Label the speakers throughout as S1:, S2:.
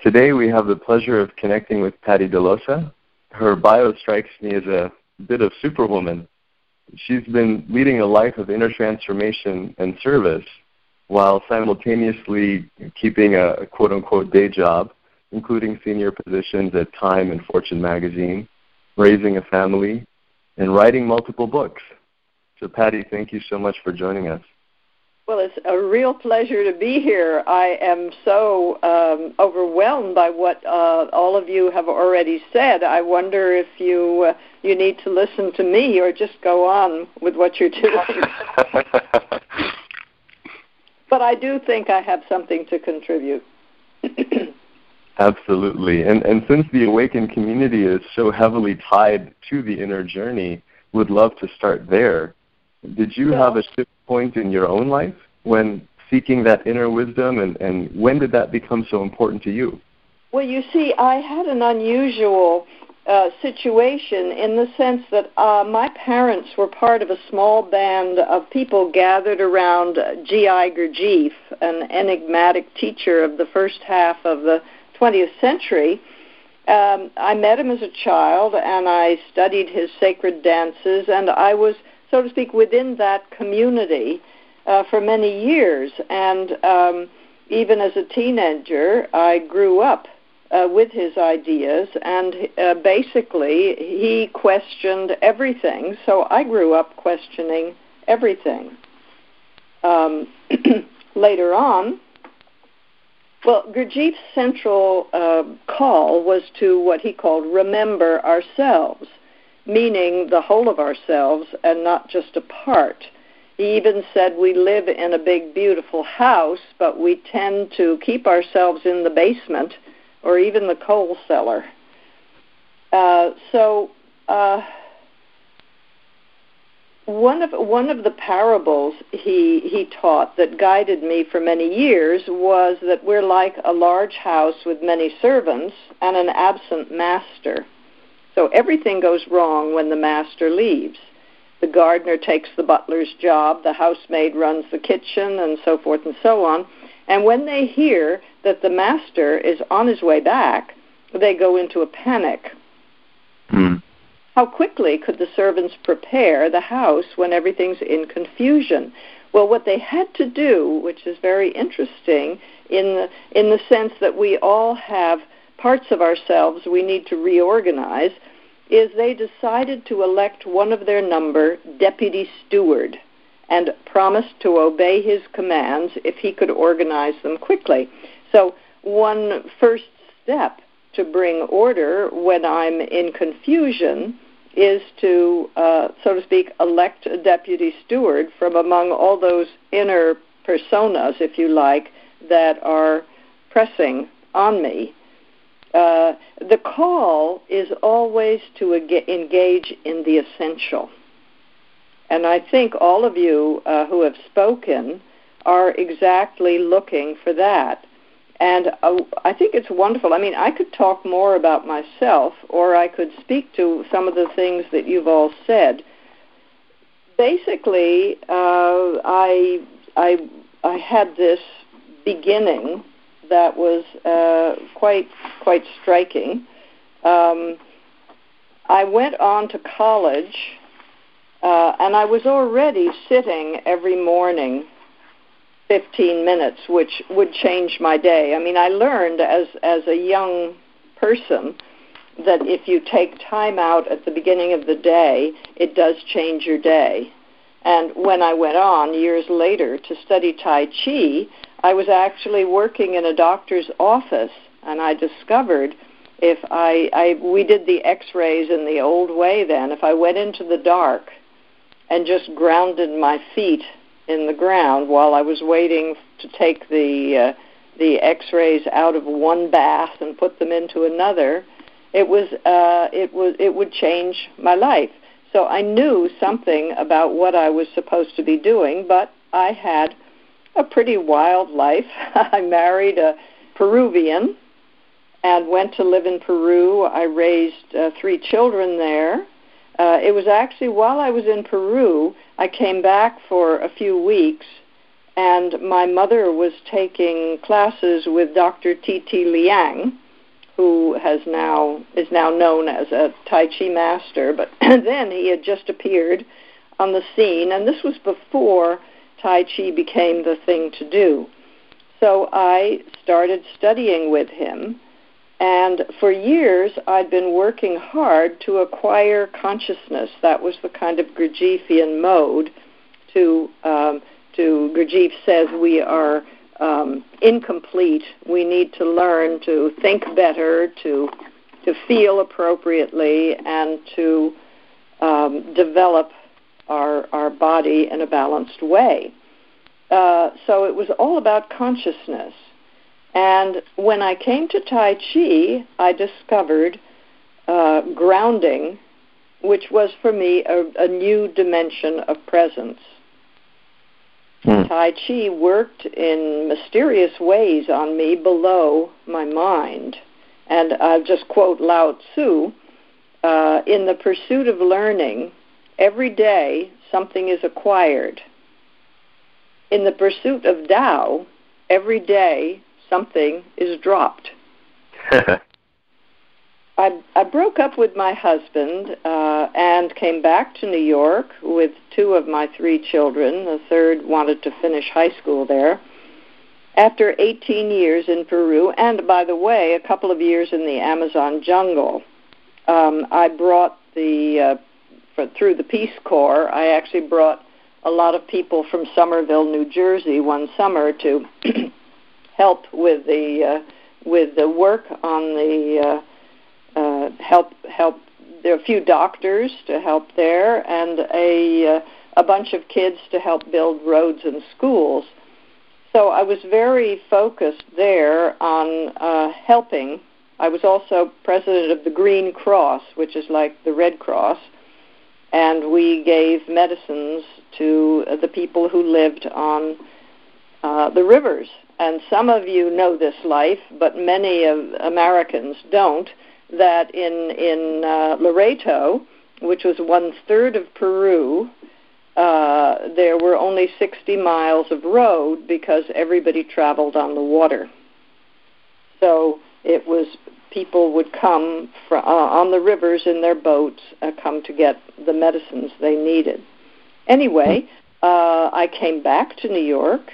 S1: Today we have the pleasure of connecting with Patty DeLosa. Her bio strikes me as a bit of superwoman. She's been leading a life of inner transformation and service while simultaneously keeping a quote-unquote day job, including senior positions at Time and Fortune magazine, raising a family, and writing multiple books. So Patty, thank you so much for joining us.
S2: Well, it's a real pleasure to be here. I am so overwhelmed by what all of you have already said. I wonder if you need to listen to me or just go on with what you're doing. But I do think I have something to contribute.
S1: Absolutely. And since the Awakened community is so heavily tied to the inner journey, would love to start there. Did you have a shift point in your own life when seeking that inner wisdom, and when did that become so important to you?
S2: Well, you see, I had an unusual situation in the sense that my parents were part of a small band of people gathered around G.I. Gurdjieff, an enigmatic teacher of the first half of the 20th century. I met him as a child, and I studied his sacred dances, and I was, so to speak, within that community for many years. And even as a teenager, I grew up with his ideas, and basically he questioned everything, so I grew up questioning everything. Later on, well, Gurdjieff's central call was to what he called remember ourselves, meaning the whole of ourselves and not just a part. He even said we live in a big, beautiful house, but we tend to keep ourselves in the basement or even the coal cellar. One of the parables he taught that guided me for many years was that we're like a large house with many servants and an absent master. So everything goes wrong when the master leaves. The gardener takes the butler's job, the housemaid runs the kitchen, and so forth and so on. And when they hear that the master is on his way back, they go into a panic. How quickly could the servants prepare the house when everything's in confusion? Well, what they had to do, which is very interesting, in the sense that we all have parts of ourselves we need to reorganize, is they decided to elect one of their number deputy steward and promised to obey his commands if he could organize them quickly. So one first step to bring order when I'm in confusion is to, so to speak, elect a deputy steward from among all those inner personas, if you like, that are pressing on me. The call is always to engage in the essential. And I think all of you who have spoken are exactly looking for that. And I think it's wonderful. I mean, I could talk more about myself, or I could speak to some of the things that you've all said. Basically, I had this beginning that was quite striking. I went on to college, and I was already sitting every morning 15 minutes, which would change my day. I mean, I learned as a young person that if you take time out at the beginning of the day, it does change your day. And when I went on years later to study Tai Chi, I was actually working in a doctor's office, and I discovered if we did the x-rays in the old way then, if I went into the dark and just grounded my feet in the ground while I was waiting to take the x-rays out of one bath and put them into another, it would change my life. So I knew something about what I was supposed to be doing, but I had a pretty wild life. I married a Peruvian and went to live in Peru. I raised 3 children there. It was actually while I was in Peru, I came back for a few weeks and my mother was taking classes with Dr. T.T. Liang, who is now known as a Tai Chi master, but then he had just appeared on the scene, and this was before Tai Chi became the thing to do. So I started studying with him, and for years I'd been working hard to acquire consciousness. That was the kind of Gurdjieffian mode. Gurdjieff says we are incomplete. We need to learn to think better, to feel appropriately, and to develop our body in a balanced way. So it was all about consciousness. And when I came to Tai Chi, I discovered grounding, which was for me a new dimension of presence. Tai Chi worked in mysterious ways on me below my mind. And I'll just quote Lao Tzu, in the pursuit of learning, every day something is acquired. In the pursuit of Tao, every day something is dropped. I broke up with my husband and came back to New York with 2 of my 3 children. The third wanted to finish high school there. After 18 years in Peru, and by the way, a couple of years in the Amazon jungle, I brought through the Peace Corps, I actually brought a lot of people from Somerville, New Jersey, one summer to help with the work on the help. There are a few doctors to help there, and a bunch of kids to help build roads and schools. So I was very focused there on helping. I was also president of the Green Cross, which is like the Red Cross, and we gave medicines to the people who lived on the rivers. And some of you know this life, but many of Americans don't, that in Loreto, which was 1/3 of Peru, there were only 60 miles of road because everybody traveled on the water. So it was people would come on the rivers in their boats, come to get the medicines they needed. Anyway, I came back to New York,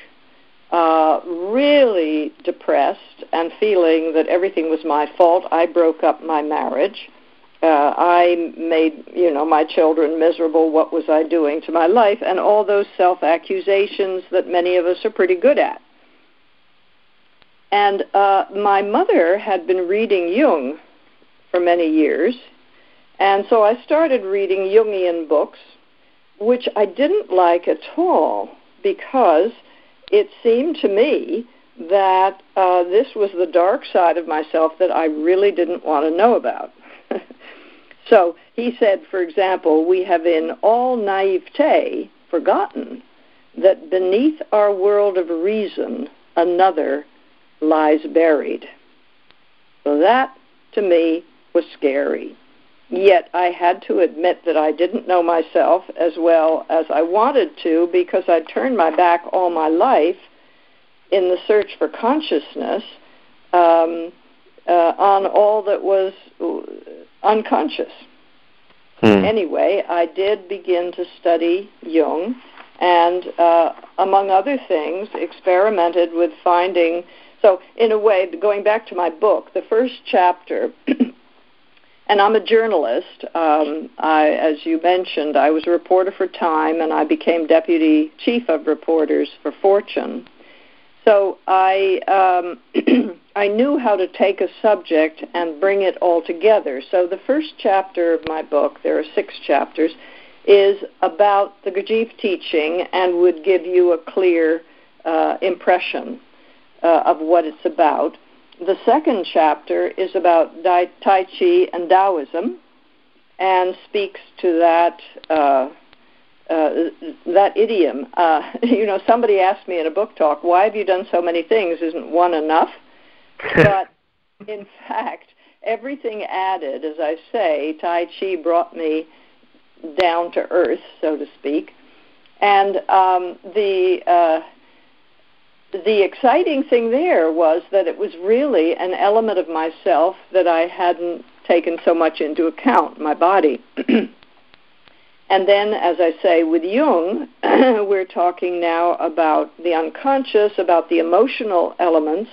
S2: really depressed and feeling that everything was my fault. I broke up my marriage. I made, my children miserable. What was I doing to my life? And all those self-accusations that many of us are pretty good at. And my mother had been reading Jung for many years, and so I started reading Jungian books, which I didn't like at all because it seemed to me that this was the dark side of myself that I really didn't want to know about. So he said, for example, we have in all naivete forgotten that beneath our world of reason another lies buried. So that, to me, was scary. Yet I had to admit that I didn't know myself as well as I wanted to because I'd turned my back all my life in the search for consciousness on all that was unconscious. Anyway, I did begin to study Jung and, among other things, experimented with finding. So, in a way, going back to my book, the first chapter, and I'm a journalist. As you mentioned, I was a reporter for Time, and I became deputy chief of reporters for Fortune. So I I knew how to take a subject and bring it all together. So the first chapter of my book, there are 6 chapters, is about the Gurdjieff teaching and would give you a clear impression of what it's about. The second chapter is about Tai Chi and Taoism and speaks to that idiom. Somebody asked me in a book talk, why have you done so many things? Isn't one enough? But in fact, everything added, as I say, Tai Chi brought me down to earth, so to speak. And the exciting thing there was that it was really an element of myself that I hadn't taken so much into account, my body. And then, as I say, with Jung, we're talking now about the unconscious, about the emotional elements,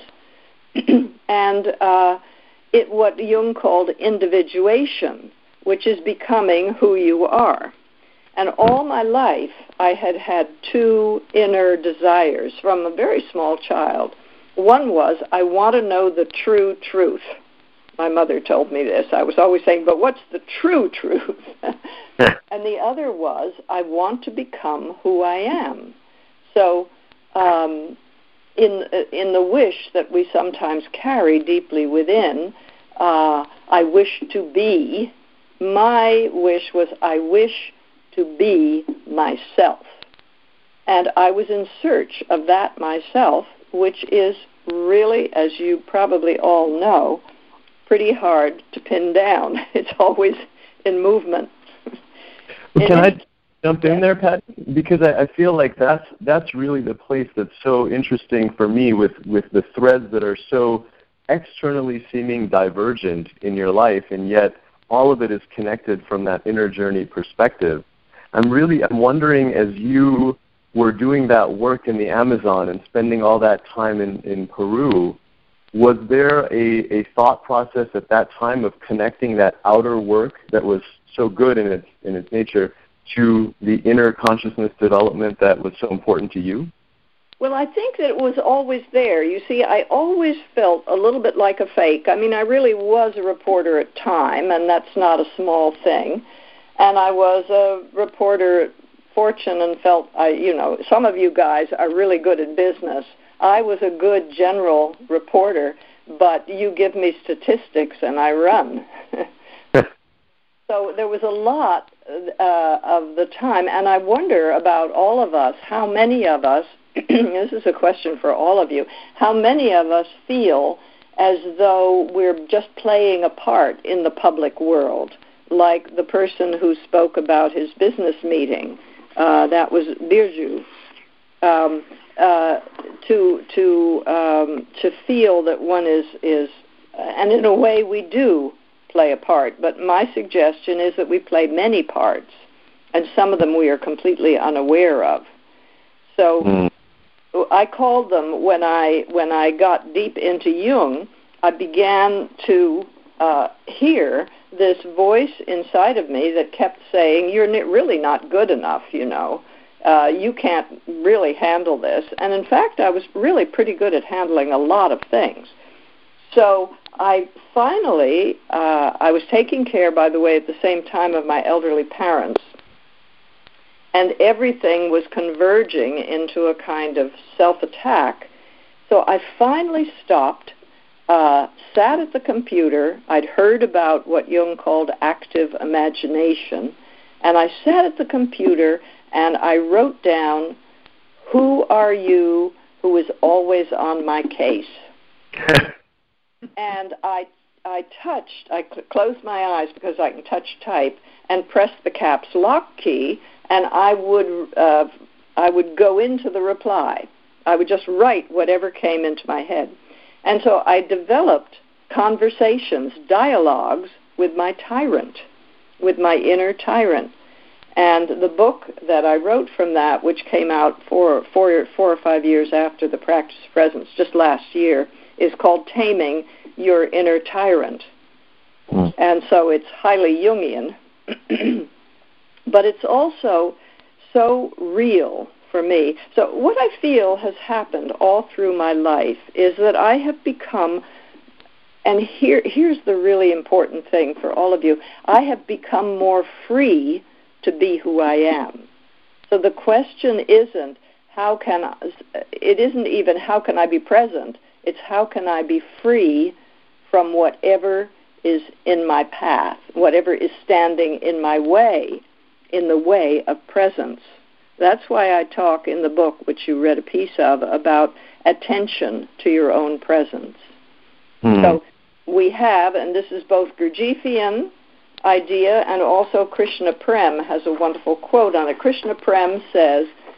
S2: and what Jung called individuation, which is becoming who you are. And all my life, I had two inner desires from a very small child. One was, I want to know the true truth. My mother told me this. I was always saying, but what's the true truth? And the other was, I want to become who I am. So in the wish that we sometimes carry deeply within, I wish to be, my wish was, I wish to be myself. And I was in search of that myself, which is really, as you probably all know, pretty hard to pin down. It's always in movement.
S1: Can I jump in there, Pat? Because I feel like that's really the place that's so interesting for me with the threads that are so externally seeming divergent in your life, and yet all of it is connected from that inner journey perspective. I'm wondering, as you were doing that work in the Amazon and spending all that time in Peru, was there a thought process at that time of connecting that outer work that was so good in its nature to the inner consciousness development that was so important to you?
S2: Well, I think that it was always there. You see, I always felt a little bit like a fake. I mean, I really was a reporter at Time, and that's not a small thing. And I was a reporter at Fortune and felt, some of you guys are really good at business. I was a good general reporter, but you give me statistics and I run. So there was a lot of the time, and I wonder about all of us, how many of us, this is a question for all of you, how many of us feel as though we're just playing a part in the public world, like the person who spoke about his business meeting, that was Birju, to feel that one is, and in a way we do play a part, but my suggestion is that we play many parts, and some of them we are completely unaware of. So I called them, when I got deep into Jung, I began to hear this voice inside of me that kept saying, you're really not good enough, you can't really handle this. And in fact, I was really pretty good at handling a lot of things. So I finally, I was taking care, by the way, at the same time of my elderly parents, and everything was converging into a kind of self-attack. So I finally stopped, sat at the computer. I'd heard about what Jung called active imagination, and I sat at the computer and I wrote down, who are you who is always on my case? And I closed my eyes because I can touch type, and pressed the caps lock key, and I would go into the reply. I would just write whatever came into my head. And so I developed conversations, dialogues with my tyrant, with my inner tyrant. And the book that I wrote from that, which came out 4 or 5 years after the Practice of Presence, just last year, is called Taming Your Inner Tyrant. And so it's highly Jungian, but it's also so real for me. So what I feel has happened all through my life is that I have become, and here's the really important thing for all of you, I have become more free to be who I am. So the question isn't it isn't even how can I be present, it's how can I be free from whatever is in my path, whatever is standing in my way, in the way of presence. That's why I talk in the book, which you read a piece of, about attention to your own presence. So we have, and this is both Gurdjieffian idea and also Krishna Prem has a wonderful quote on it. Krishna Prem says,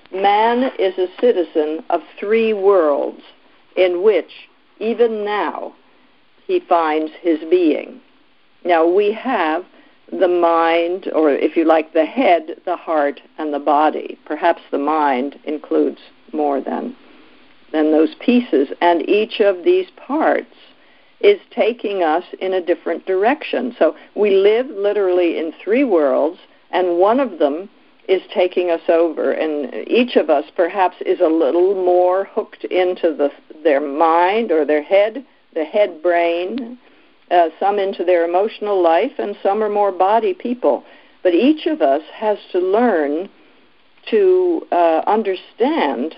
S2: man is a citizen of 3 worlds in which, even now, he finds his being. Now, we have the mind, or if you like, the head, the heart, and the body. Perhaps the mind includes more than those pieces. And each of these parts is taking us in a different direction. So we live literally in 3 worlds, and one of them is taking us over. And each of us perhaps is a little more hooked into their mind or their head, the head brain, some into their emotional life, and some are more body people. But each of us has to learn to understand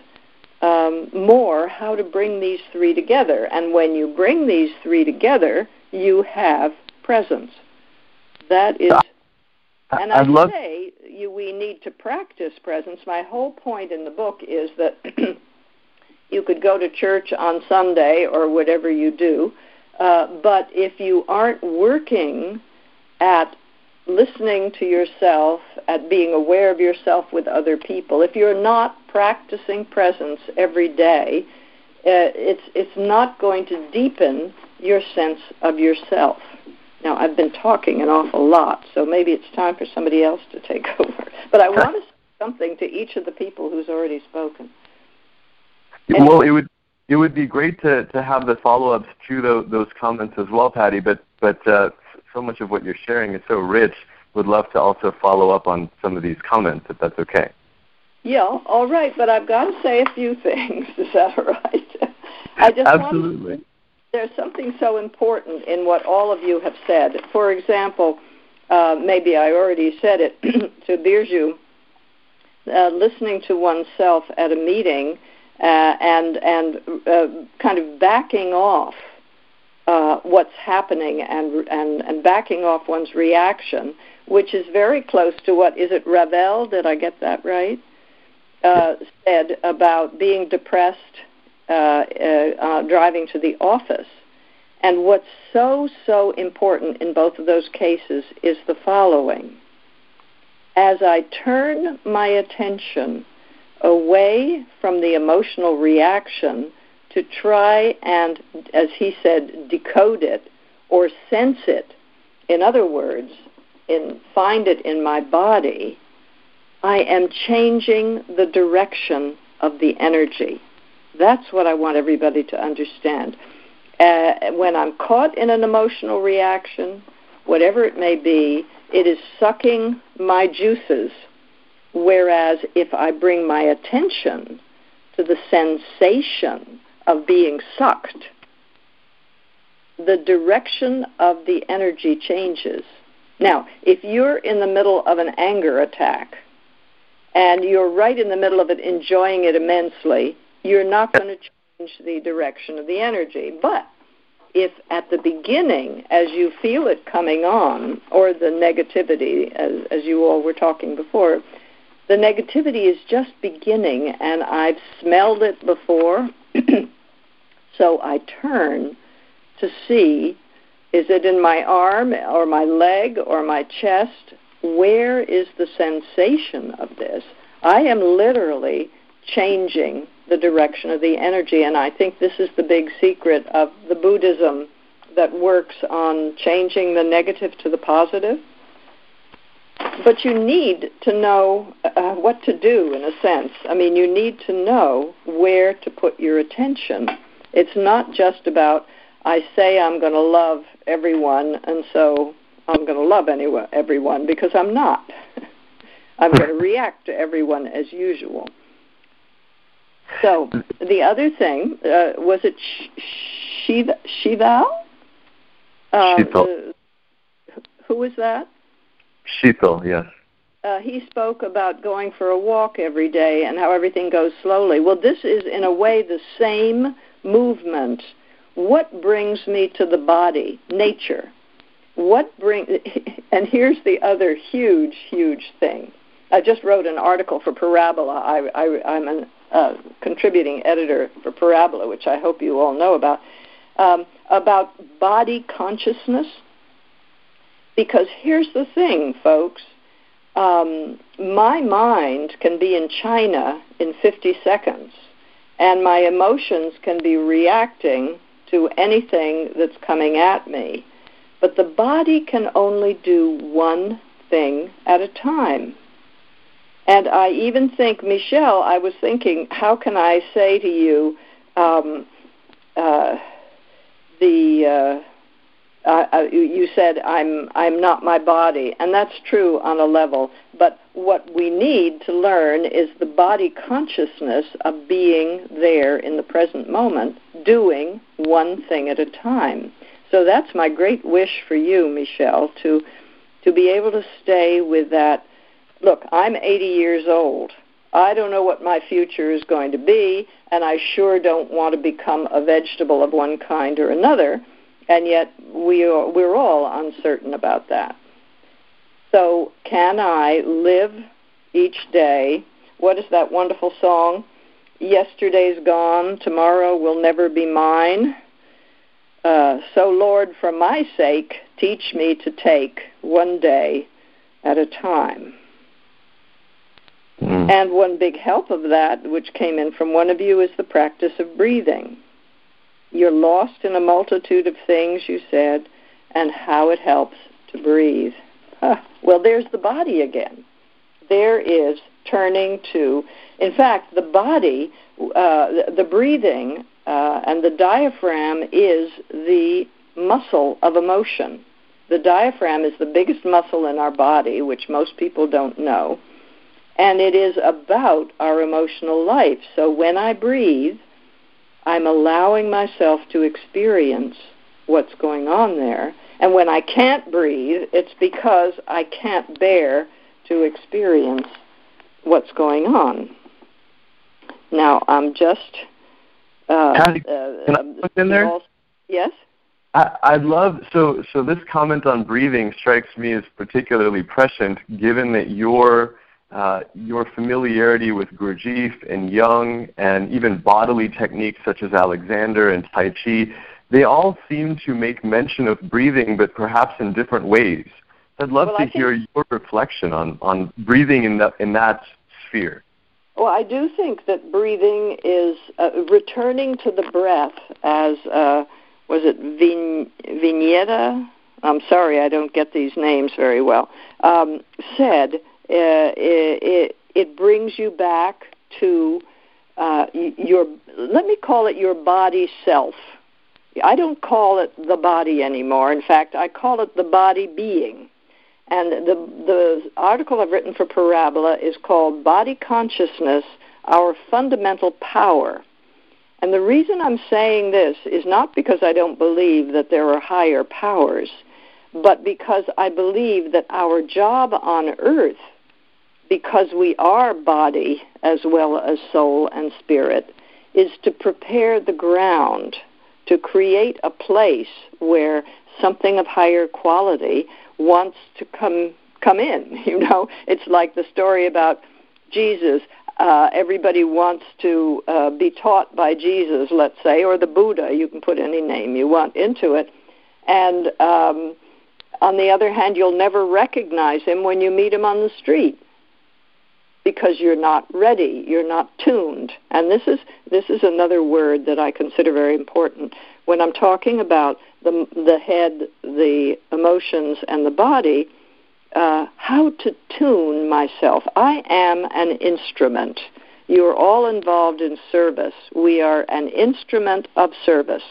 S2: more how to bring these 3 together. And when you bring these 3 together, you have presence. That is, and we need to practice presence. My whole point in the book is that you could go to church on Sunday or whatever you do, but if you aren't working at listening to yourself, at being aware of yourself with other people, if you're not practicing presence every day, it's not going to deepen your sense of yourself. Now, I've been talking an awful lot, so maybe it's time for somebody else to take over. But I want to say something to each of the people who's already spoken.
S1: Well, it would be great to have the follow-ups to those comments as well, Patty, but so much of what you're sharing is so rich. Would love to also follow up on some of these comments, if that's okay.
S2: Yeah, all right, but I've got to say a few things. Is that all right?
S1: Absolutely.
S2: There's something so important in what all of you have said. For example, maybe I already said it to Birju, listening to oneself at a meeting and kind of backing off what's happening and backing off one's reaction, which is very close to what, is it Ravel, did I get that right, said about being depressed driving to the office. And what's so important in both of those cases is the following. As I turn my attention away from the emotional reaction to try and, as he said, decode it or sense it, in other words, find it in my body, I am changing the direction of the energy. That's what I want everybody to understand. When I'm caught in an emotional reaction, whatever it may be, it is sucking my juices. Whereas if I bring my attention to the sensation of being sucked, the direction of the energy changes. Now, if you're in the middle of an anger attack and you're right in the middle of it, enjoying it immensely, you're not going to change the direction of the energy. But if at the beginning, as you feel it coming on, or the negativity, as you all were talking before, the negativity is just beginning, and I've smelled it before, so I turn to see, is it in my arm or my leg or my chest? Where is the sensation of this? I am literally changing the direction of the energy, and I think this is the big secret of the Buddhism that works on changing the negative to the positive. But you need to know what to do, in a sense. I mean, you need to know where to put your attention. It's not just about, I say I'm going to love everyone, and so I'm going to love everyone, because I'm not. I'm going to react to everyone as usual. So the other thing, was it Shival?
S1: Sheetal.
S2: Who was that?
S1: Sheetal, yes.
S2: He spoke about going for a walk every day and how everything goes slowly. Well, this is, in a way, the same movement. What brings me to the body? Nature. And here's the other huge, huge thing. I just wrote an article for Parabola. I'm a contributing editor for Parabola, which I hope you all know about body consciousness. Because here's the thing, folks. my mind can be in China in 50 seconds, and my emotions can be reacting to anything that's coming at me. But the body can only do one thing at a time. And I even think, Michelle, I was thinking, how can I say to you, you said I'm not my body, and that's true on a level. But what we need to learn is the body consciousness of being there in the present moment, doing one thing at a time. So that's my great wish for you, Michelle, to be able to stay with that. Look, I'm 80 years old. I don't know what my future is going to be, and I sure don't want to become a vegetable of one kind or another, and yet we're all uncertain about that. So can I live each day? What is that wonderful song? Yesterday's gone, tomorrow will never be mine. So, Lord, for my sake, teach me to take one day at a time. And one big help of that, which came in from one of you, is the practice of breathing. You're lost in a multitude of things, you said, and how it helps to breathe. Well, there's the body again. There is turning to, in fact, the body, the breathing, and the diaphragm is the muscle of emotion. The diaphragm is the biggest muscle in our body, which most people don't know, and it is about our emotional life. So when I breathe, I'm allowing myself to experience what's going on there. And when I can't breathe, it's because I can't bear to experience what's going on. Now, I'm just...
S1: Patty, can I put in there?
S2: Yes?
S1: I'd love, so this comment on breathing strikes me as particularly prescient, given that your familiarity with Gurdjieff and Jung and even bodily techniques such as Alexander and Tai Chi, they all seem to make mention of breathing, but perhaps in different ways. I'd love to hear your reflection on breathing in that sphere.
S2: Well, I do think that breathing is returning to the breath, as, was it Vignetta? I'm sorry, I don't get these names very well, said it brings you back to let me call it your body self. I don't call it the body anymore. In fact, I call it the body being. And the article I've written for Parabola is called Body Consciousness, Our Fundamental Power. And the reason I'm saying this is not because I don't believe that there are higher powers, but because I believe that our job on earth, because we are body as well as soul and spirit, is to prepare the ground, to create a place where something of higher quality wants to come in. You know, it's like the story about Jesus. Everybody wants to be taught by Jesus, let's say, or the Buddha. You can put any name you want into it. And on the other hand, you'll never recognize him when you meet him on the street because you're not ready, you're not tuned. And this is another word that I consider very important. When I'm talking about the head, the emotions, and the body, how to tune myself. I am an instrument. You're all involved in service. We are an instrument of service.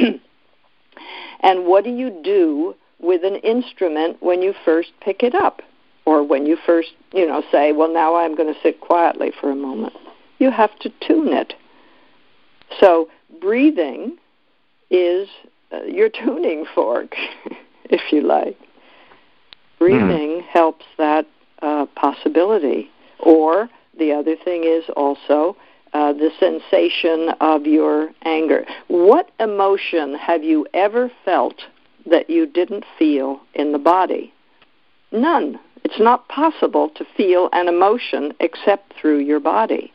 S2: And what do you do with an instrument when you first pick it up? Or when you first, say, well, now I'm going to sit quietly for a moment. You have to tune it. So breathing is your tuning fork, if you like. Breathing helps that possibility. Or the other thing is also the sensation of your anger. What emotion have you ever felt that you didn't feel in the body? None. It's not possible to feel an emotion except through your body.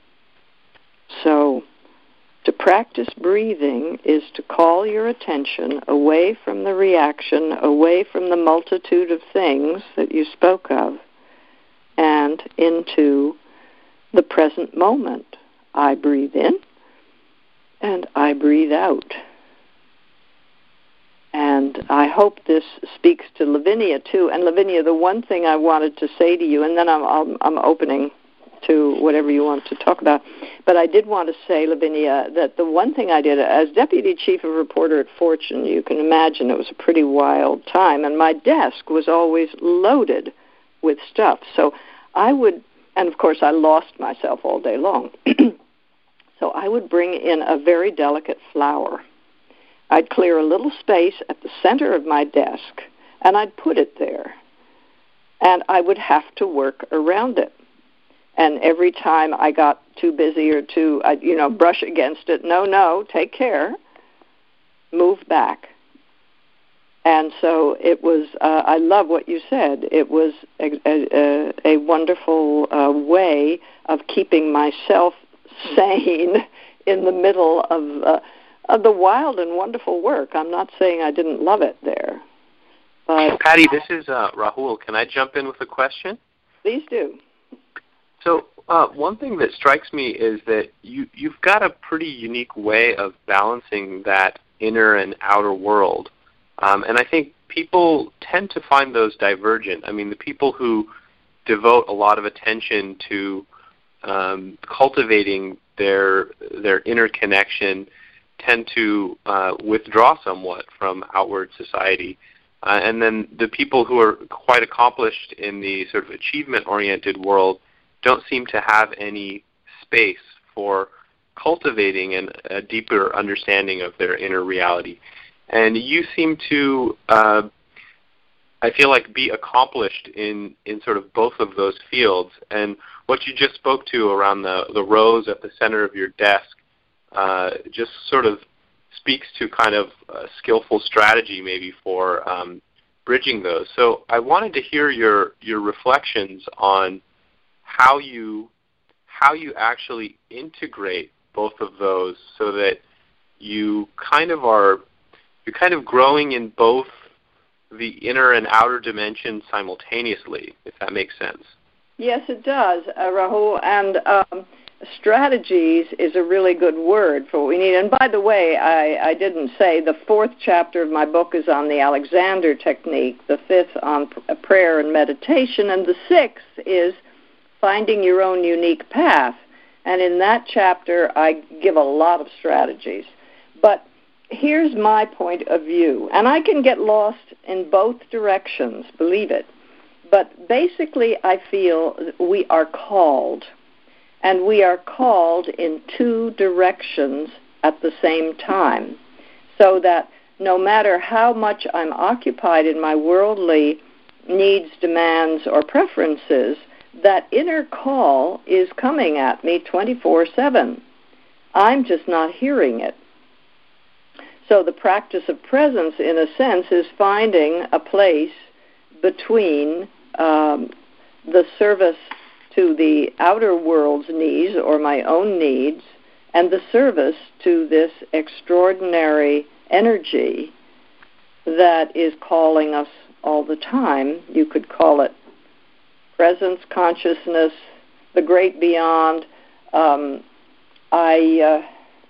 S2: So to practice breathing is to call your attention away from the reaction, away from the multitude of things that you spoke of, and into the present moment. I breathe in and I breathe out. And I hope this speaks to Lavinia too. And Lavinia, the one thing I wanted to say to you, and then I'm opening to whatever you want to talk about, but I did want to say, Lavinia, that the one thing I did as deputy chief of reporter at Fortune, you can imagine it was a pretty wild time, and my desk was always loaded with stuff. So I would, and of course I lost myself all day long, so I would bring in a very delicate flower. I'd clear a little space at the center of my desk, and I'd put it there. And I would have to work around it. And every time I got too busy or I'd brush against it, no, take care, move back. And so it was, I love what you said. It was a wonderful way of keeping myself sane in the middle of the wild and wonderful work. I'm not saying I didn't love it there. But
S3: Patty, this is Rahul. Can I jump in with a question?
S2: Please do.
S3: So one thing that strikes me is that you've got a pretty unique way of balancing that inner and outer world. And I think people tend to find those divergent. I mean, the people who devote a lot of attention to cultivating their inner connection tend to withdraw somewhat from outward society. And then the people who are quite accomplished in the sort of achievement-oriented world don't seem to have any space for cultivating a deeper understanding of their inner reality. And you seem to, I feel like, be accomplished in sort of both of those fields. And what you just spoke to around the rows at the center of your desk just sort of speaks to kind of a skillful strategy maybe for bridging those. So I wanted to hear your reflections on how you actually integrate both of those so that you're kind of growing in both the inner and outer dimensions simultaneously, if that makes sense.
S2: Yes, it does, Rahul. And strategies is a really good word for what we need. And by the way, I didn't say the 4th chapter of my book is on the Alexander technique, the 5th on prayer and meditation, and the 6th is finding your own unique path. And in that chapter, I give a lot of strategies. But here's my point of view. And I can get lost in both directions, believe it. But basically, I feel we are called. And we are called in 2 directions at the same time. So that no matter how much I'm occupied in my worldly needs, demands, or preferences, that inner call is coming at me 24/7. I'm just not hearing it. So the practice of presence, in a sense, is finding a place between the service to the outer world's needs or my own needs and the service to this extraordinary energy that is calling us all the time. You could call it presence, consciousness, the great beyond. I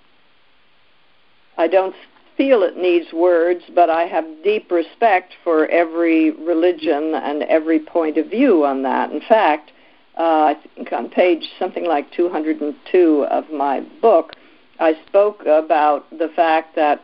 S2: don't feel it needs words, but I have deep respect for every religion and every point of view on that. In fact, I think on page something like 202 of my book, I spoke about the fact that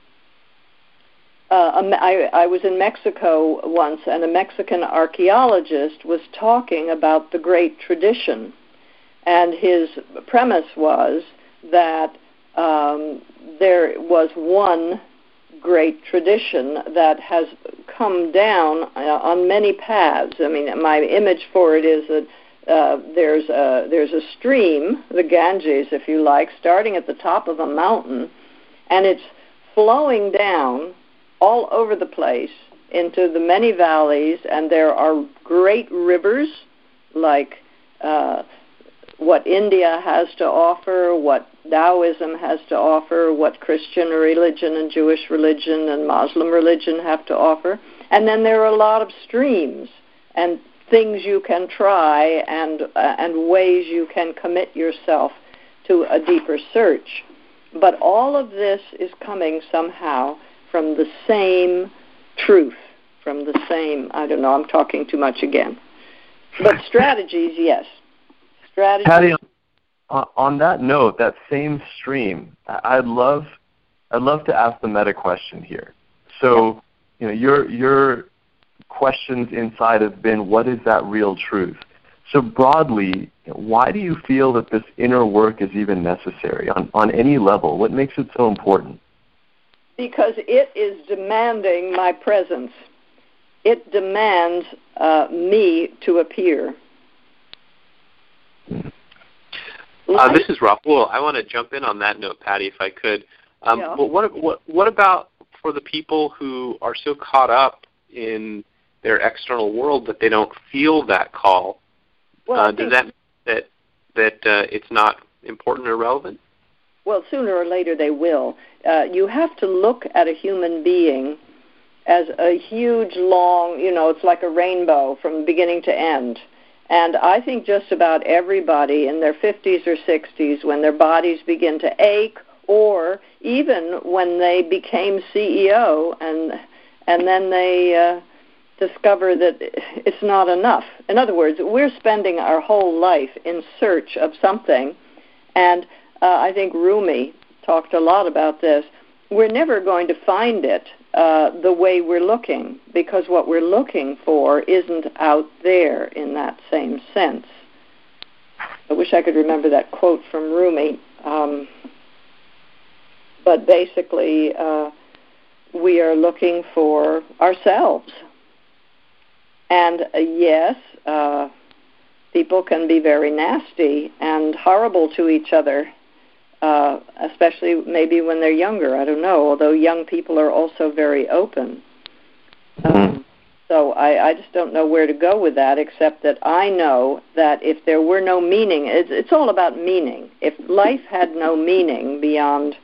S2: I was in Mexico once, and a Mexican archaeologist was talking about the Great Tradition. And his premise was that there was one great tradition that has come down on many paths. I mean, my image for it is that there's a stream, the Ganges, if you like, starting at the top of a mountain, and it's flowing down all over the place into the many valleys, and there are great rivers like what India has to offer, what Taoism has to offer, what Christian religion and Jewish religion and Muslim religion have to offer. And then there are a lot of streams. And things you can try and ways you can commit yourself to a deeper search. But all of this is coming somehow from the same truth, from the same, I don't know, I'm talking too much again. But strategies, yes. Strategies.
S1: Patty, on that note, that same stream, I'd love to ask the meta question here. So, your questions inside have been, what is that real truth? So broadly, why do you feel that this inner work is even necessary on any level? What makes it so important?
S2: Because it is demanding my presence. It demands me to appear.
S3: This is Rahul. I want to jump in on that note, Patty, if I could. But what about for the people who are so caught up in their external world that they don't feel that call?
S2: Well,
S3: does that mean that it's not important or relevant?
S2: Well, sooner or later they will. You have to look at a human being as a huge, long, it's like a rainbow from beginning to end. And I think just about everybody in their 50s or 60s, when their bodies begin to ache, or even when they became CEO and then they discover that it's not enough. In other words, we're spending our whole life in search of something, and I think Rumi talked a lot about this. We're never going to find it the way we're looking, because what we're looking for isn't out there in that same sense. I wish I could remember that quote from Rumi. But basically, we are looking for ourselves. And yes, people can be very nasty and horrible to each other, especially maybe when they're younger. I don't know, although young people are also very open. So I just don't know where to go with that, except that I know that if there were no meaning, it's all about meaning. If life had no meaning beyond,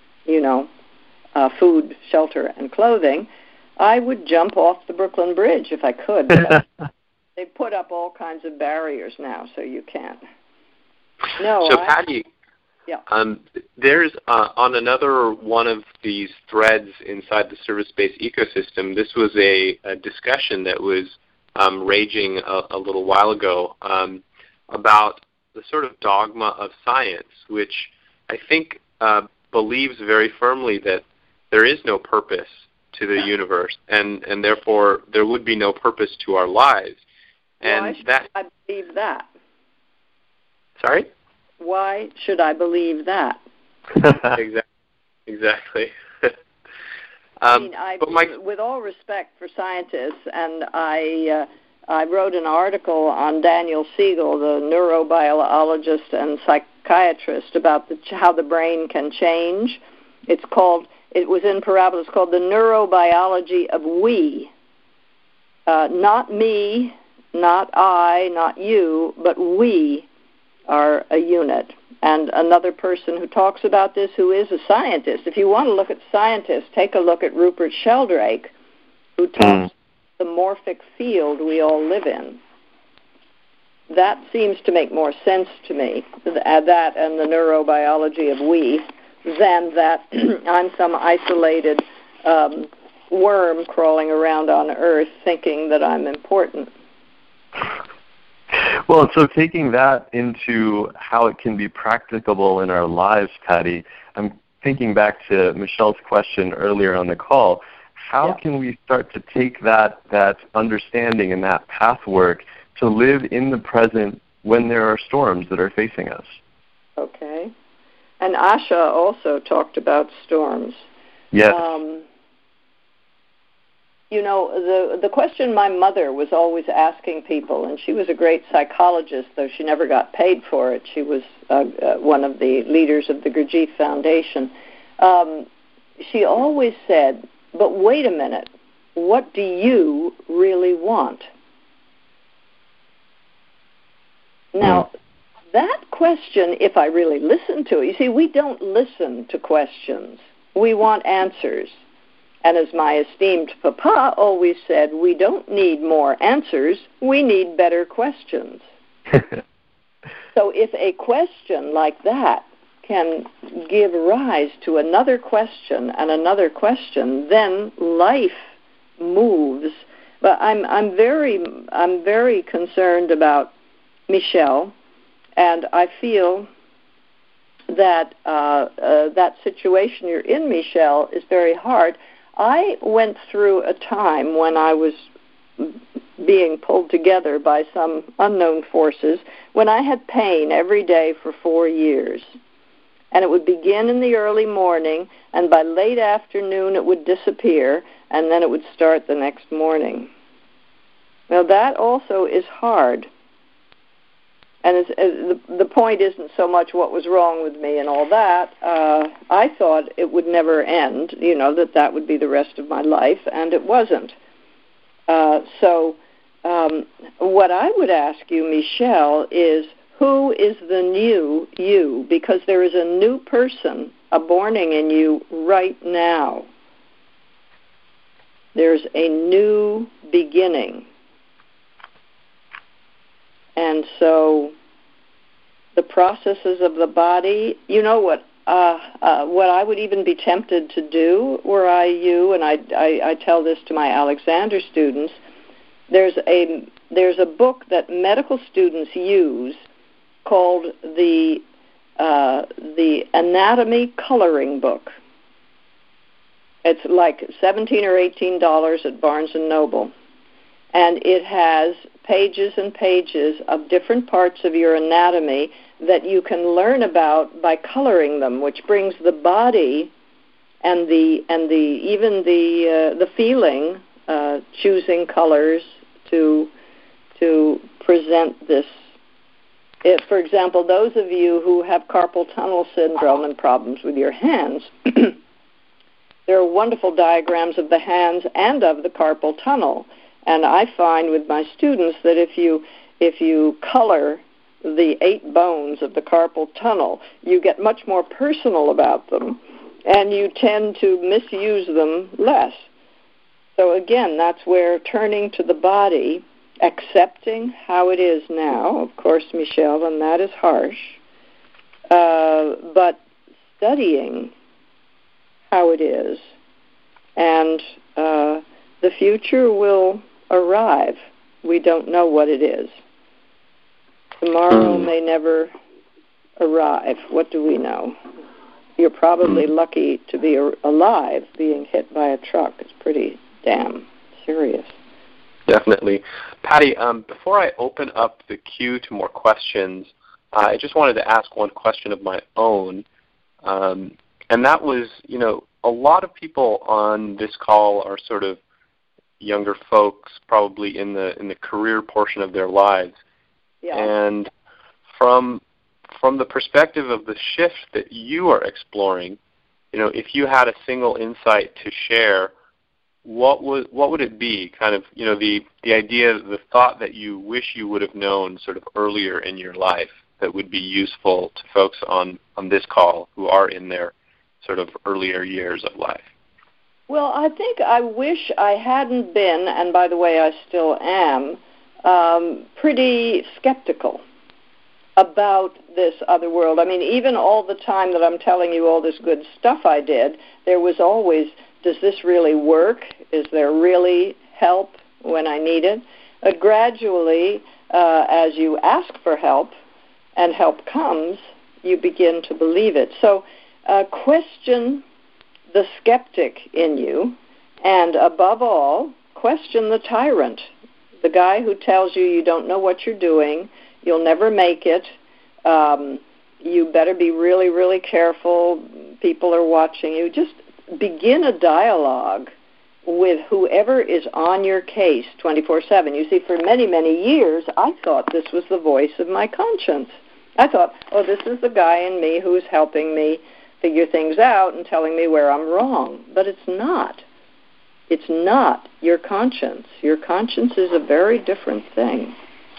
S2: food, shelter, and clothing, I would jump off the Brooklyn Bridge if I could. They put up all kinds of barriers now, so you can't. No.
S3: So, Patty, there's on another one of these threads inside the service-based ecosystem, this was a discussion that was raging a little while ago about the sort of dogma of science, which I think believes very firmly that there is no purpose to the universe, and therefore there would be no purpose to our lives. And
S2: why should I believe that?
S3: Sorry?
S2: Why should I believe that?
S3: Exactly.
S2: With all respect for scientists, and I wrote an article on Daniel Siegel, the neurobiologist and psychiatrist, about how the brain can change. It was in Parabola. It's called The Neurobiology of We. Not me, not I, not you, but we are a unit. And another person who talks about this, who is a scientist, if you want to look at scientists, take a look at Rupert Sheldrake, who talks the morphic field we all live in. That seems to make more sense to me, that and the neurobiology of we, than that I'm some isolated worm crawling around on Earth thinking that I'm important.
S1: Well, so taking that into how it can be practicable in our lives, Patty, I'm thinking back to Michelle's question earlier on the call. How can we start to take that understanding and that path work to live in the present when there are storms that are facing us? Okay.
S2: And Asha also talked about storms.
S1: Yes.
S2: The question my mother was always asking people, and she was a great psychologist, though she never got paid for it. She was one of the leaders of the Gurdjieff Foundation. She always said, but wait a minute, what do you really want? Now, that question, if I really listen to it, you see, we don't listen to questions. We want answers. And as my esteemed papa always said, we don't need more answers, we need better questions. So if a question like that can give rise to another question and another question, then life moves. But I'm very concerned about Michelle, and I feel that that situation you're in, Michelle, is very hard. I went through a time when I was being pulled together by some unknown forces when I had pain every day for 4 years. And it would begin in the early morning, and by late afternoon it would disappear, and then it would start the next morning. Now that also is hard. And the point isn't so much what was wrong with me and all that. I thought it would never end, that would be the rest of my life, and it wasn't. So what I would ask you, Michelle, is who is the new you? Because there is a new person borning in you right now. There's a new beginning. And so the processes of the body, what I would even be tempted to do were I you, and I tell this to my Alexander students, there's a book that medical students use called the Anatomy Coloring Book. It's like $17 or $18 at Barnes & Noble. And it has pages and pages of different parts of your anatomy that you can learn about by coloring them, which brings the body and even the feeling, choosing colors to present this. For example, those of you who have carpal tunnel syndrome and problems with your hands, there are wonderful diagrams of the hands and of the carpal tunnel. And I find with my students that if you color the 8 bones of the carpal tunnel, you get much more personal about them, and you tend to misuse them less. So again, that's where turning to the body, accepting how it is now, of course, Michelle, and that is harsh, but studying how it is, and the future will arrive. We don't know what it is. Tomorrow may never arrive. What do we know? You're probably lucky to be alive. Being hit by a truck is pretty damn serious.
S3: Definitely. Patty, before I open up the queue to more questions, I just wanted to ask one question of my own. And that was, a lot of people on this call are sort of younger folks, probably in the career portion of their lives. Yeah. And from the perspective of the shift that you are exploring, if you had a single insight to share, what would it be? Kind of, the idea, the thought that you wish you would have known sort of earlier in your life that would be useful to folks on this call who are in their sort of earlier years of life.
S2: Well, I think I wish I hadn't been, and by the way, I still am, pretty skeptical about this other world. I mean, even all the time that I'm telling you all this good stuff I did, there was always, does this really work? Is there really help when I need it? Gradually, as you ask for help and help comes, you begin to believe it. So question the skeptic in you, and above all, question the tyrant, the guy who tells you you don't know what you're doing, you'll never make it, you better be really, really careful, people are watching you. Just begin a dialogue with whoever is on your case 24/7. You see, for many, many years, I thought this was the voice of my conscience. I thought, this is the guy in me who's helping me figure things out and telling me where I'm wrong. But it's not. It's not your conscience. Your conscience is a very different thing.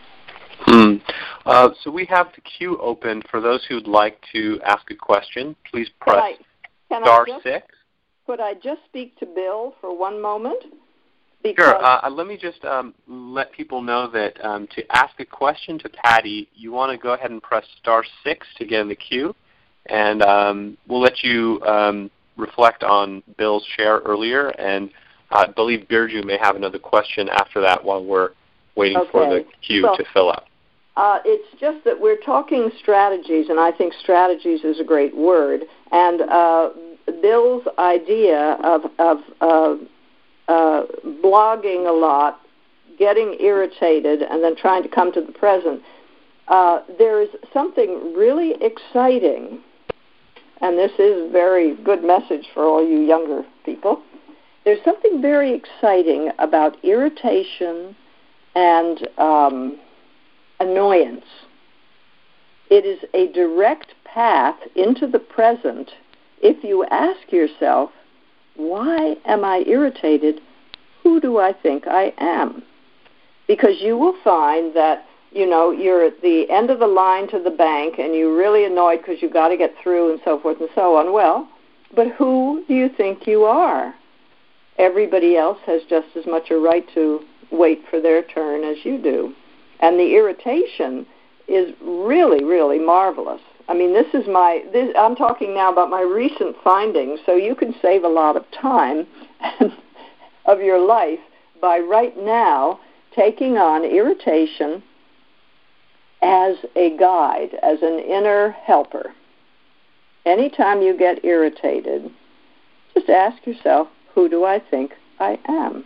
S3: So we have the queue open for those who'd like to ask a question. Please press *6.
S2: Could I just speak to Bill for one moment?
S3: Sure. Let me just let people know that to ask a question to Patty, you want to go ahead and press *6 to get in the queue, and we'll let you reflect on Bill's share earlier, and I believe Birju may have another question after that while we're waiting for the queue to fill up.
S2: It's just that we're talking strategies, and I think strategies is a great word, and Bill's idea of blogging a lot, getting irritated, and then trying to come to the present. There is something really exciting, and this is a very good message for all you younger people. There's something very exciting about irritation and annoyance. It is a direct path into the present if you ask yourself, why am I irritated? Who do I think I am? Because you will find that, you're at the end of the line to the bank and you're really annoyed because you've got to get through and so forth and so on. Well, but who do you think you are? Everybody else has just as much a right to wait for their turn as you do. And the irritation is really, really marvelous. I mean, I'm talking now about my recent findings, so you can save a lot of time of your life by right now taking on irritation as a guide, as an inner helper. Anytime you get irritated, just ask yourself, who do I think I am?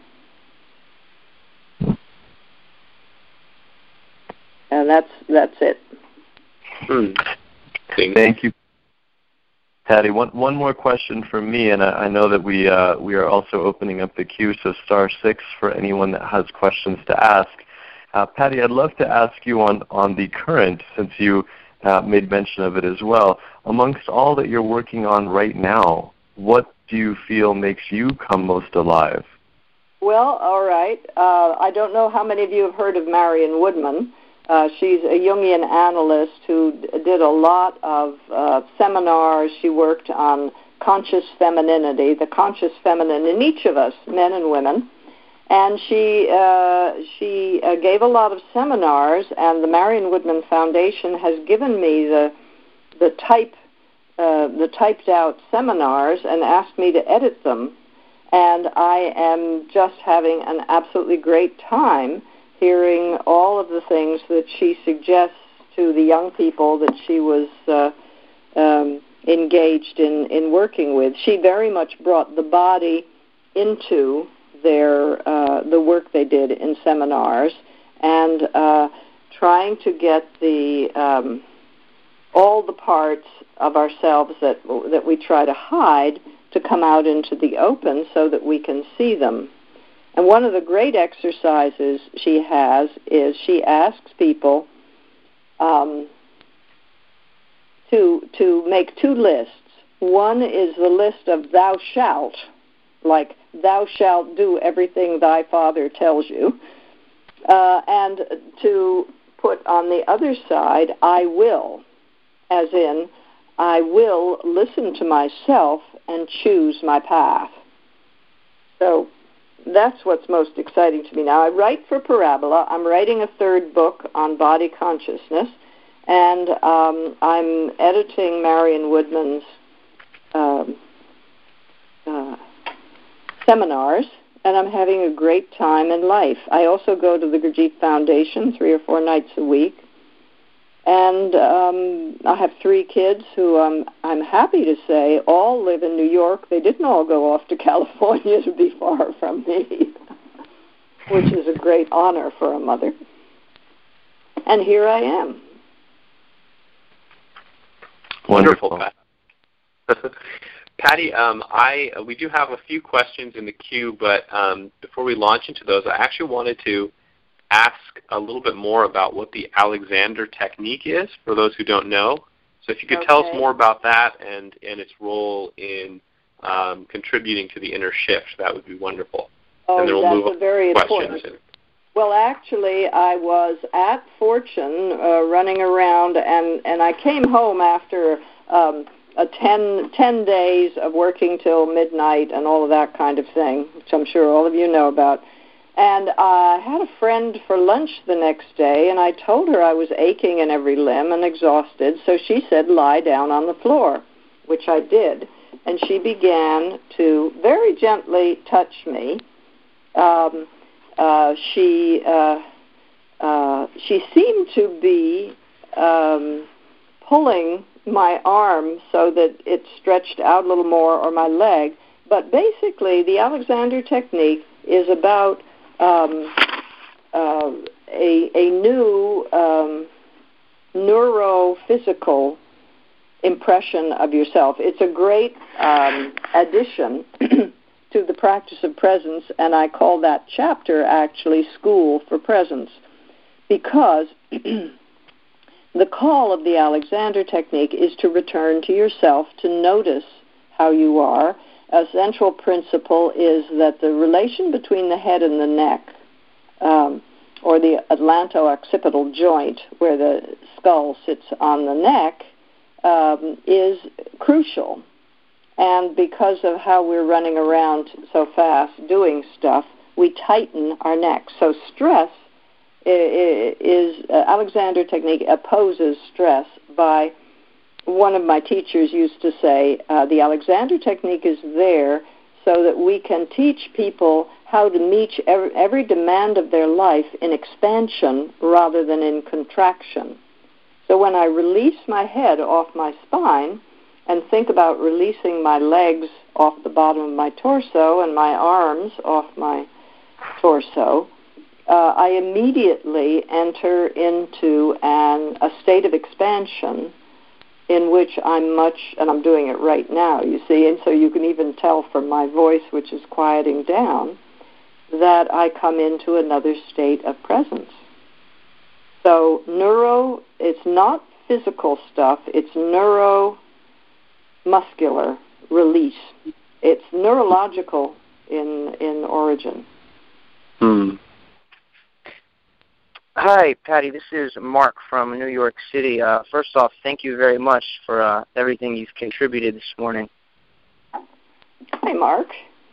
S2: And that's it.
S1: Thank you, Patty. One more question from me, and I know that we are also opening up the queue, so *6 for anyone that has questions to ask. Patty, I'd love to ask you on the current, since you made mention of it as well. Amongst all that you're working on right now, what do you feel makes you come most alive?
S2: Well, all right. I don't know how many of you have heard of Marion Woodman. She's a Jungian analyst who did a lot of seminars. She worked on conscious femininity, the conscious feminine in each of us, men and women. And she gave a lot of seminars, and the Marion Woodman Foundation has given me the typed out seminars and asked me to edit them. And I am just having an absolutely great time hearing all of the things that she suggests to the young people that she was engaged in working with. She very much brought the body into the work they did in seminars, and trying to get all the parts of ourselves that we try to hide to come out into the open so that we can see them. And one of the great exercises she has is she asks people to make two lists. One is the list of thou shalt, like thou shalt do everything thy father tells you, and to put on the other side, I will, as in, I will listen to myself and choose my path. So that's what's most exciting to me now. I write for Parabola. I'm writing a third book on body consciousness, and I'm editing Marion Woodman's seminars, and I'm having a great time in life. I also go to the Gurdjieff Foundation 3 or 4 nights a week, and I have 3 kids who I'm happy to say all live in New York. They didn't all go off to California to be far from me, which is a great honor for a mother. And here I am.
S3: Wonderful, Patty. We do have a few questions in the queue, but before we launch into those, I actually wanted to ask a little bit more about what the Alexander technique is, for those who don't know. So if you could tell us more about that and its role in contributing to the inner shift, that would be wonderful.
S2: Oh,
S3: and then we'll
S2: that's
S3: move
S2: a very important. Well, actually, I was at Fortune running around, and I came home after 10 days of working till midnight and all of that kind of thing, which I'm sure all of you know about. And I had a friend for lunch the next day, and I told her I was aching in every limb and exhausted, so she said, lie down on the floor, which I did. And she began to very gently touch me. She seemed to be pulling my arm so that it stretched out a little more, or my leg. But basically, the Alexander technique is about a new neurophysical impression of yourself. It's a great addition to the practice of presence, and I call that chapter actually School for Presence, because the call of the Alexander technique is to return to yourself, to notice how you are. A central principle is that the relation between the head and the neck, or the atlanto-occipital joint, where the skull sits on the neck, is crucial. And because of how we're running around so fast doing stuff, we tighten our neck. So stress is Alexander technique opposes stress by, one of my teachers used to say, the Alexander technique is there so that we can teach people how to meet every demand of their life in expansion rather than in contraction. So when I release my head off my spine and think about releasing my legs off the bottom of my torso and my arms off my torso, I immediately enter into a state of expansion in which and I'm doing it right now, you see, and so you can even tell from my voice, which is quieting down, that I come into another state of presence. So it's not physical stuff, it's neuromuscular release. It's neurological in origin.
S4: Hi, Patty. This is Mark from New York City. First off, thank you very much for everything you've contributed this morning.
S2: Hi, Mark.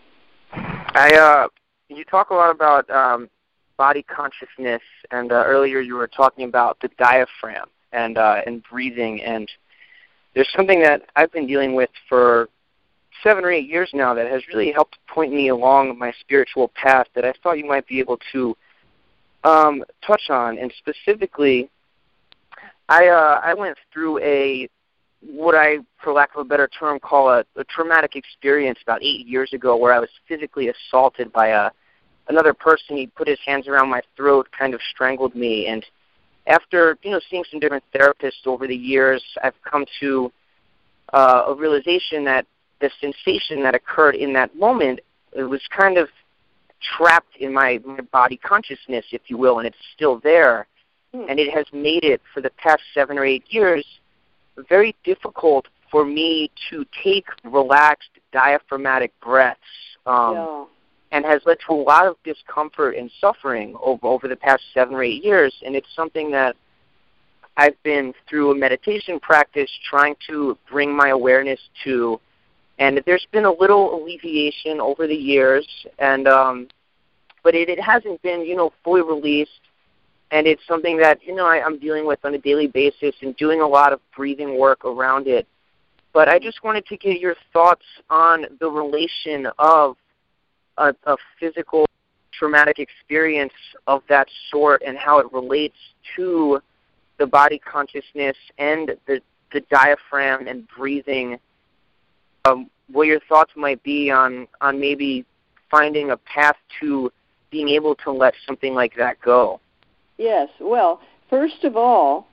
S4: You talk a lot about body consciousness, and earlier you were talking about the diaphragm and breathing. And there's something that I've been dealing with for 7 or 8 years now that has really helped point me along my spiritual path that I thought you might be able to touch on. And specifically, I went through what I, for lack of a better term, call a traumatic experience about 8 years ago, where I was physically assaulted by another person. He put his hands around my throat, kind of strangled me. And after seeing some different therapists over the years, I've come to a realization that the sensation that occurred in that moment, it was kind of trapped in my body consciousness, if you will, and it's still there. And it has made it, for the past 7 or 8 years, very difficult for me to take relaxed diaphragmatic breaths, and has led to a lot of discomfort and suffering over the past 7 or 8 years. And it's something that I've been, through a meditation practice, trying to bring my awareness to. And there's been a little alleviation over the years, and but it hasn't been, fully released. And it's something that, I'm dealing with on a daily basis and doing a lot of breathing work around it. But I just wanted to get your thoughts on the relation of a physical traumatic experience of that sort and how it relates to the body consciousness and the diaphragm and breathing. What your thoughts might be on maybe finding a path to being able to let something like that go.
S2: Yes. Well, first of all,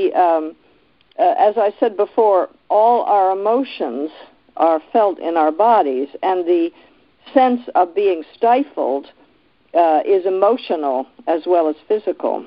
S2: as I said before, all our emotions are felt in our bodies, and the sense of being stifled is emotional as well as physical.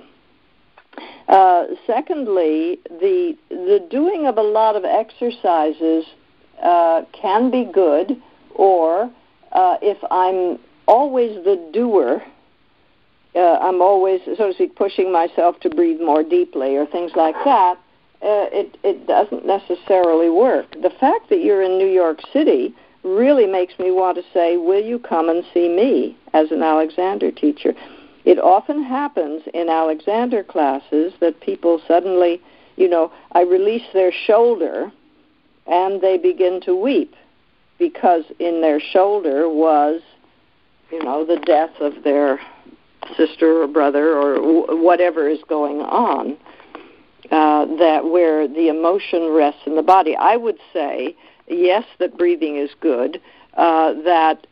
S2: Secondly, the doing of a lot of exercises can be good, or if I'm always the doer, I'm always, so to speak, pushing myself to breathe more deeply or things like that, it doesn't necessarily work. The fact that you're in New York City really makes me want to say, will you come and see me as an Alexander teacher? It often happens in Alexander classes that people suddenly, I release their shoulder and they begin to weep because in their shoulder was, the death of their sister or brother or whatever is going on, that where the emotion rests in the body. I would say, yes, that breathing is good, that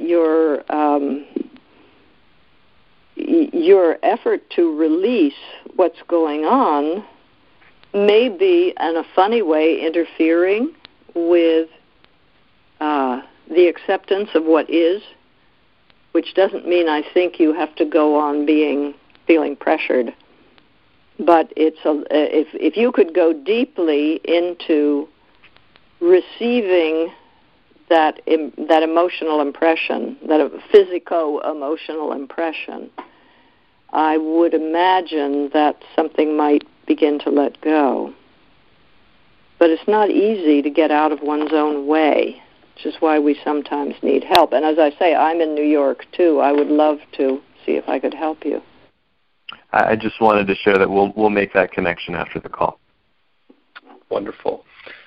S2: your effort to release what's going on may be, in a funny way, interfering with the acceptance of what is, which doesn't mean I think you have to go on feeling pressured. But if you could go deeply into receiving that emotional impression, that physico-emotional impression, I would imagine that something might begin to let go. But it's not easy to get out of one's own way, which is why we sometimes need help. And as I say, I'm in New York, too. I would love to see if I could help you.
S1: I just wanted to share that we'll make that connection after the call.
S3: Wonderful.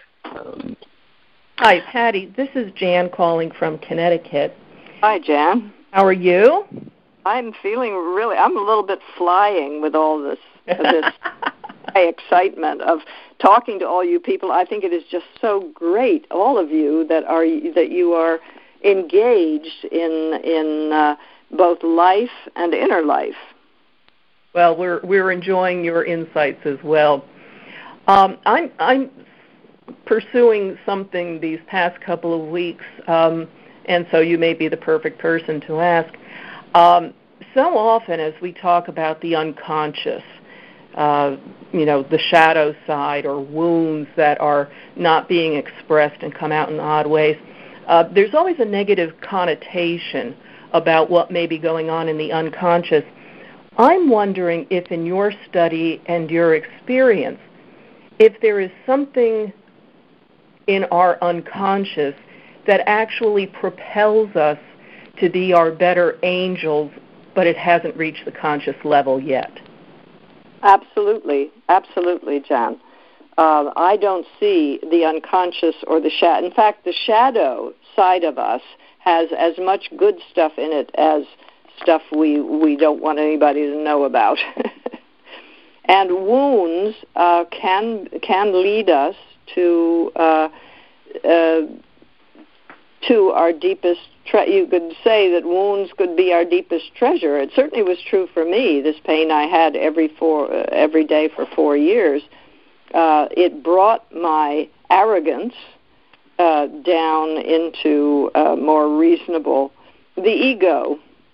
S5: Hi, Patty. This is Jan calling from Connecticut.
S2: Hi, Jan.
S5: How are you?
S2: I'm feeling I'm a little bit flying with all this excitement of talking to all you people. I think it is just so great, all of you, that you are engaged in both life and inner life.
S5: Well, we're enjoying your insights as well. I'm pursuing something these past couple of weeks, and so you may be the perfect person to ask. So often as we talk about the unconscious, the shadow side or wounds that are not being expressed and come out in odd ways, there's always a negative connotation about what may be going on in the unconscious. I'm wondering if in your study and your experience, if there is something in our unconscious that actually propels us to be our better angels, but it hasn't reached the conscious level yet.
S2: Absolutely, Jan. I don't see the unconscious or the shadow. In fact, the shadow side of us has as much good stuff in it as stuff we don't want anybody to know about. And wounds can lead us to our deepest. You could say that wounds could be our deepest treasure. It certainly was true for me. This pain I had every day for 4 years. It brought my arrogance down into more reasonable. The ego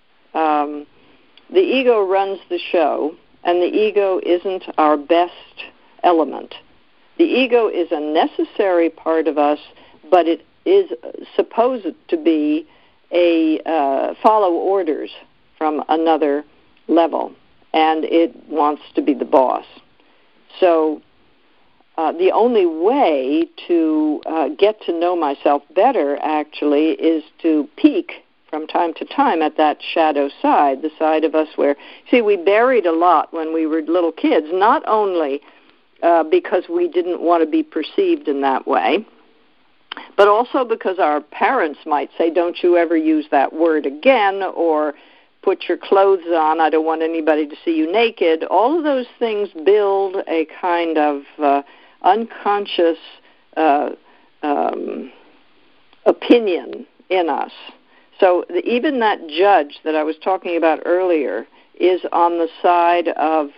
S2: runs the show, and the ego isn't our best element. The ego is a necessary part of us, but it is supposed to be follow orders from another level, and it wants to be the boss. So the only way to get to know myself better, actually, is to peek from time to time at that shadow side, the side of us where, we buried a lot when we were little kids, not only because we didn't want to be perceived in that way, but also because our parents might say, don't you ever use that word again, or put your clothes on, I don't want anybody to see you naked. All of those things build a kind of unconscious opinion in us. So even that judge that I was talking about earlier is on the side of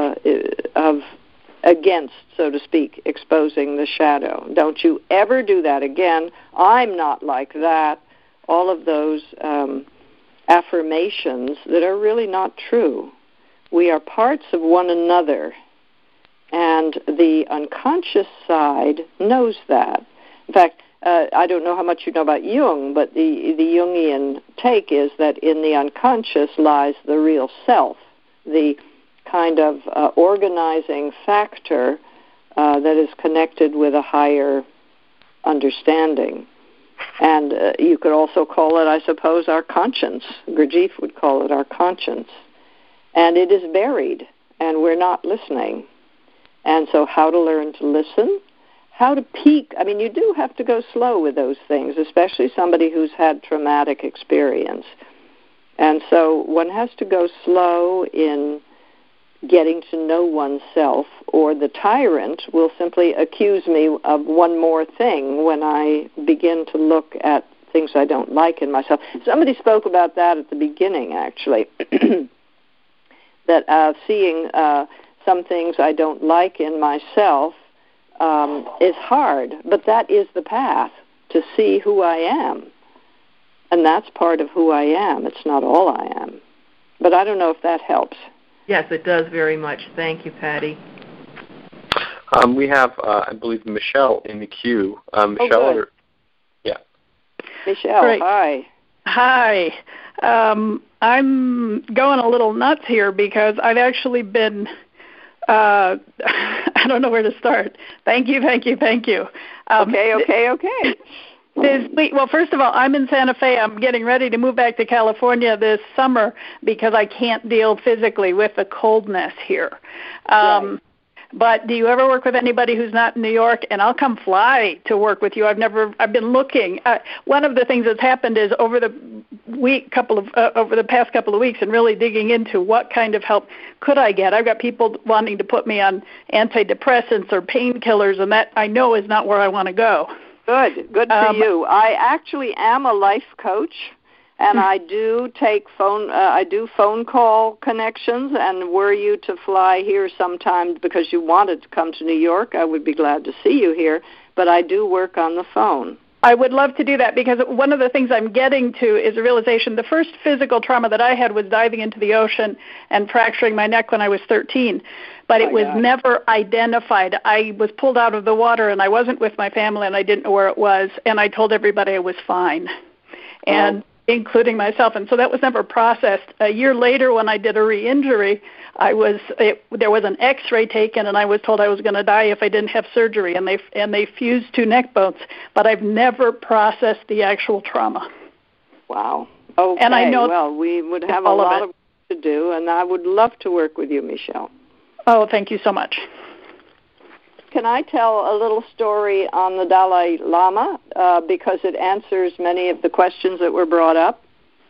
S2: against, so to speak, exposing the shadow. Don't you ever do that again. I'm not like that. All of those affirmations that are really not true. We are parts of one another, and the unconscious side knows that. In fact, I don't know how much you know about Jung, but the Jungian take is that in the unconscious lies the real self, the kind of organizing factor that is connected with a higher understanding. And you could also call it, I suppose, our conscience. Gurdjieff would call it our conscience. And it is buried, and we're not listening. And so how to learn to listen, how to peak. I mean, you do have to go slow with those things, especially somebody who's had traumatic experience. And so one has to go slow in getting to know oneself, or the tyrant will simply accuse me of one more thing when I begin to look at things I don't like in myself. Somebody spoke about that at the beginning, actually, that seeing some things I don't like in myself is hard, but that is the path to see who I am. And that's part of who I am. It's not all I am. But I don't know if that helps.
S5: Yes, it does very much. Thank you, Patty.
S3: We have, I believe, Michelle in the queue. Michelle, yeah.
S2: Michelle,
S6: Great.
S2: hi.
S6: Hi. I'm going a little nuts here because I've actually been, I don't know where to start. Thank you.
S2: Okay.
S6: Well, first of all, I'm in Santa Fe. I'm getting ready to move back to California this summer because I can't deal physically with the coldness here.
S2: Right.
S6: But do you ever work with anybody who's not in New York? And I'll come fly to work with you. I've been looking. One of the things that's happened is over the past couple of weeks, and really digging into what kind of help could I get. I've got people wanting to put me on antidepressants or painkillers, and that I know is not where I want to go.
S2: Good for you. I actually am a life coach, and I do take phone call connections. And were you to fly here sometime because you wanted to come to New York, I would be glad to see you here. But I do work on the phone.
S6: I would love to do that because one of the things I'm getting to is a realization. The first physical trauma that I had was diving into the ocean and fracturing my neck when I was 13. But it was never identified. I was pulled out of the water, and I wasn't with my family, and I didn't know where it was. And I told everybody I was fine, and including myself. And so that was never processed. A year later, when I did a re-injury, there was an X-ray taken, and I was told I was going to die if I didn't have surgery. And they fused two neck bones. But I've never processed the actual trauma.
S2: Wow. Okay.
S6: And I know
S2: well, we would have a lot of work to do, and I would love to work with you, Michelle.
S6: Oh, thank you so much.
S2: Can I tell a little story on the Dalai Lama because it answers many of the questions that were brought up?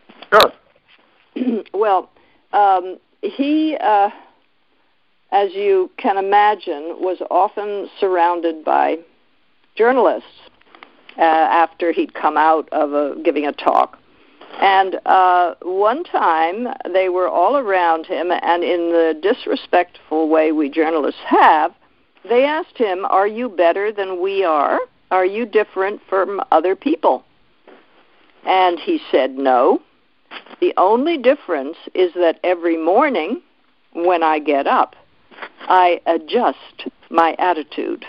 S3: Sure.
S2: Well, he, as you can imagine, was often surrounded by journalists after he'd come out of giving a talk. And one time they were all around him, and in the disrespectful way we journalists have, they asked him, "Are you better than we are? Are you different from other people?" And he said, "No. The only difference is that every morning when I get up, I adjust my attitude."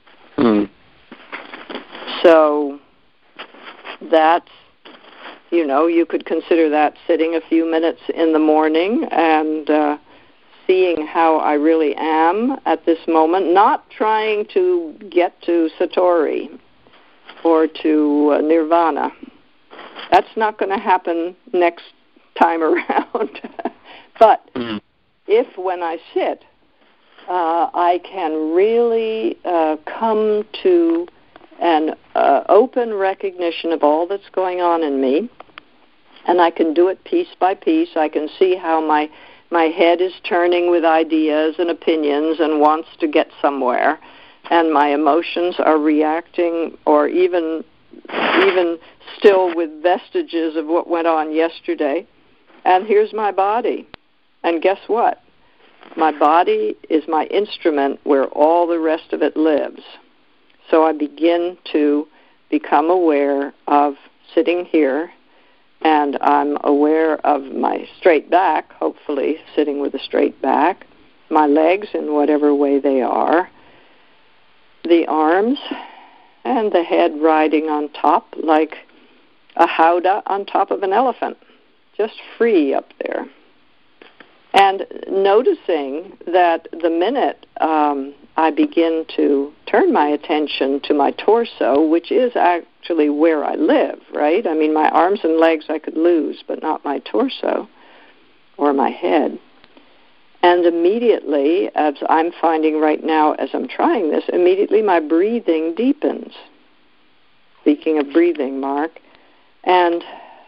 S2: So that's, you could consider that sitting a few minutes in the morning and seeing how I really am at this moment, not trying to get to Satori or to Nirvana. That's not going to happen next time around. But if when I sit, I can really come to an open recognition of all that's going on in me, and I can do it piece by piece. I can see how my head is turning with ideas and opinions and wants to get somewhere, and my emotions are reacting, or even still with vestiges of what went on yesterday. And here's my body. And guess what? My body is my instrument where all the rest of it lives. So I begin to become aware of sitting here, and I'm aware of my straight back, hopefully sitting with a straight back, my legs in whatever way they are, the arms, and the head riding on top like a howdah on top of an elephant, just free up there. And noticing that the minute I begin to turn my attention to my torso, which is actually where I live, right? I mean, my arms and legs I could lose, but not my torso or my head. And immediately, as I'm finding right now as I'm trying this, immediately my breathing deepens. Speaking of breathing, Mark, and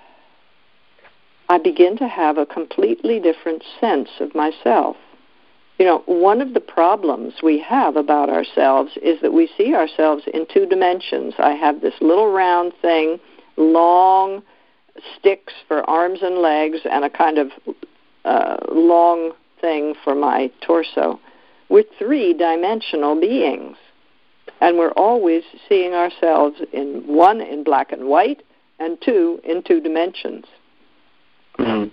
S2: I begin to have a completely different sense of myself. You know, one of the problems we have about ourselves is that we see ourselves in two dimensions. I have this little round thing, long sticks for arms and legs, and a kind of long thing for my torso. We're three-dimensional beings, and we're always seeing ourselves in one, in black and white, and two, in two dimensions.
S3: Mm-hmm.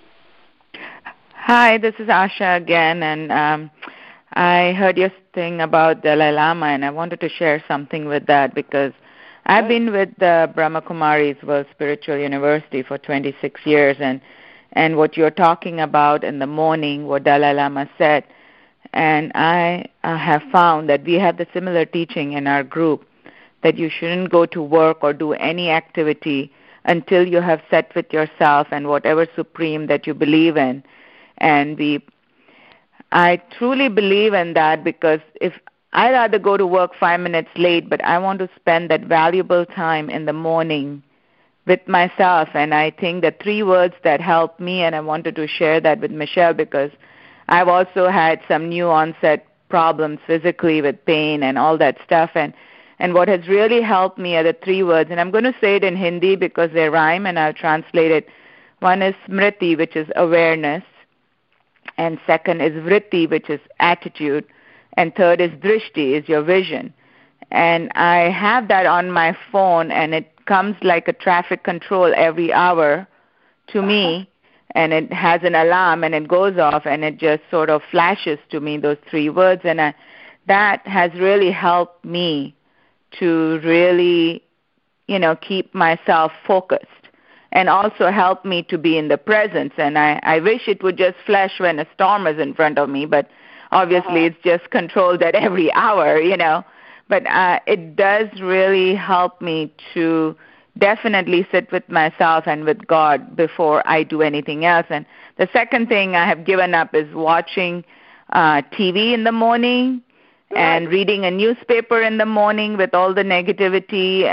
S7: Hi, this is Asha again, and I heard your thing about Dalai Lama, and I wanted to share something with that because I've been with the Brahma Kumaris World Spiritual University for 26 years, and what you're talking about in the morning, what Dalai Lama said, and I have found that we have the similar teaching in our group, that you shouldn't go to work or do any activity until you have set with yourself and whatever supreme that you believe in. And I truly believe in that, because if I'd rather go to work 5 minutes late, but I want to spend that valuable time in the morning with myself. And I think the 3 words that helped me, and I wanted to share that with Michelle, because I've also had some new onset problems physically with pain and all that stuff. And what has really helped me are the 3 words. And I'm going to say it in Hindi because they rhyme, and I'll translate it. One is smriti, which is awareness. And second is vritti, which is attitude. And third is drishti, is your vision. And I have that on my phone, and it comes like a traffic control every hour to me. And it has an alarm, and it goes off, and it just sort of flashes to me those 3 words. And that has really helped me to really, keep myself focused. And also help me to be in the presence. And I wish it would just flash when a storm is in front of me, but obviously it's just controlled at every hour, But it does really help me to definitely sit with myself and with God before I do anything else. And the second thing I have given up is watching TV in the morning and reading a newspaper in the morning with all the negativity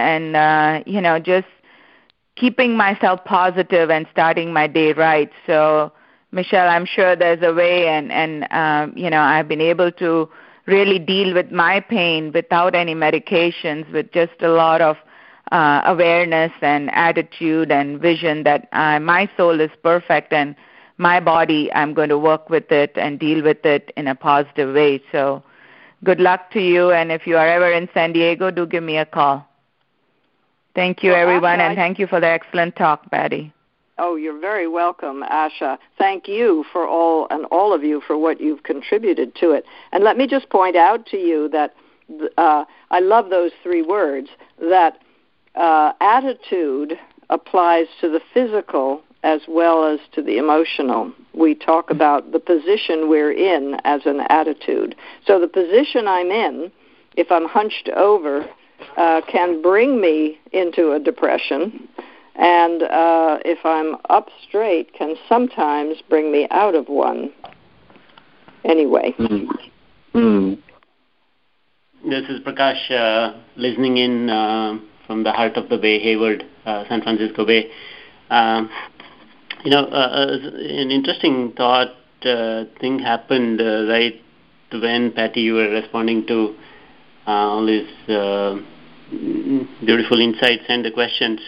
S7: and just keeping myself positive and starting my day right. So, Michelle, I'm sure there's a way, and I've been able to really deal with my pain without any medications, with just a lot of awareness and attitude and vision that my soul is perfect, and my body, I'm going to work with it and deal with it in a positive way. So good luck to you, and if you are ever in San Diego, do give me a call. Thank you, everyone, and thank you for the excellent talk, Patty.
S2: Oh, you're very welcome, Asha. Thank you for all of you for what you've contributed to it. And let me just point out to you that I love those 3 words, that attitude applies to the physical as well as to the emotional. We talk about the position we're in as an attitude. So the position I'm in, if I'm hunched over, can bring me into a depression, and if I'm up straight, can sometimes bring me out of one. Anyway.
S8: This is Prakash listening in from the heart of the Bay, Hayward, San Francisco Bay. An interesting thought thing happened right when, Patty, you were responding to all these beautiful insights and the questions.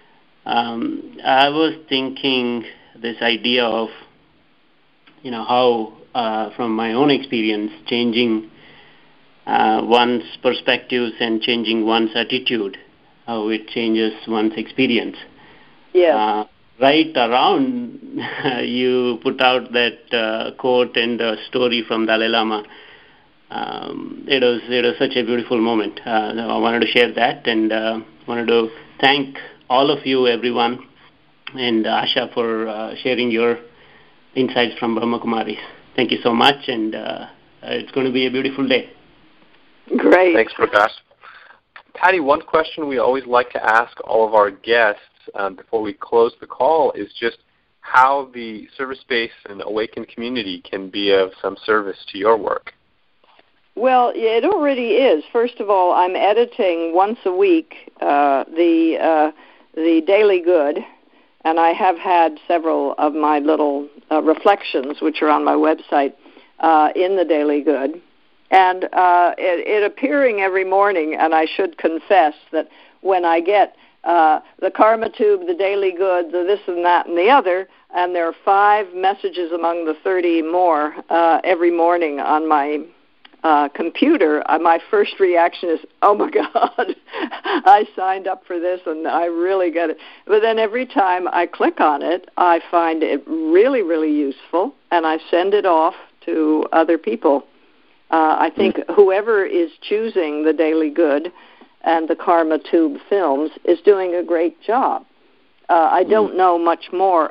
S8: I was thinking this idea of, how from my own experience, changing one's perspectives and changing one's attitude, how it changes one's experience.
S2: Yeah.
S8: Right around, you put out that quote and the story from Dalai Lama. It was such a beautiful moment. I wanted to share that, and wanted to thank all of you, everyone, and Asha for sharing your insights from Brahma Kumaris. Thank you so much, and it's going to be a beautiful day.
S2: Great.
S3: Thanks, Prakash. Patty, one question we always like to ask all of our guests before we close the call is just how the service-based and awakened community can be of some service to your work.
S2: Well, it already is. First of all, I'm editing once a week the Daily Good, and I have had several of my little reflections, which are on my website, in the Daily Good. And it appearing every morning, and I should confess that when I get the Karma Tube, the Daily Good, the this and that and the other, and there are 5 messages among the 30 more every morning on my computer, my first reaction is, oh my God, I signed up for this and I really get it. But then every time I click on it, I find it really, really useful, and I send it off to other people. I think whoever is choosing the Daily Good and the Karma Tube films is doing a great job. I don't know much more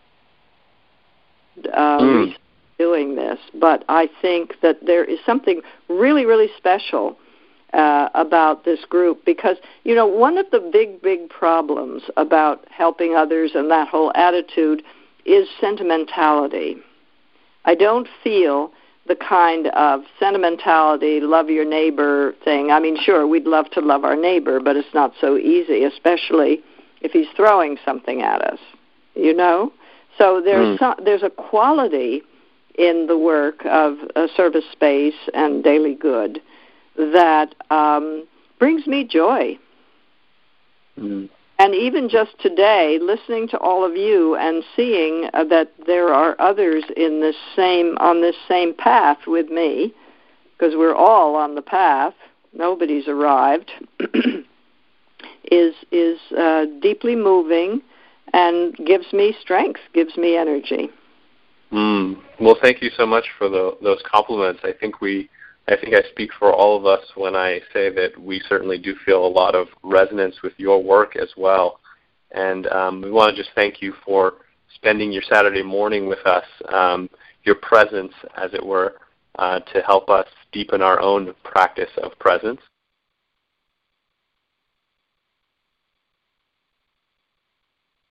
S2: doing this, but I think that there is something really, really special about this group because, you know, one of the big problems about helping others and that whole attitude is sentimentality. I don't feel the kind of sentimentality, love your neighbor thing. I mean, sure, we'd love to love our neighbor, but it's not so easy, especially if he's throwing something at us, you know? So there's a quality in the work of Service Space and Daily Good that brings me joy. And even just today, listening to all of you and seeing that there are others on this same path with me, because we're all on the path, nobody's arrived, is deeply moving and gives me strength, gives me energy.
S3: Well, thank you so much for those compliments. I think I speak for all of us when I say that we certainly do feel a lot of resonance with your work as well. And we want to just thank you for spending your Saturday morning with us, your presence, as it were, to help us deepen our own practice of presence.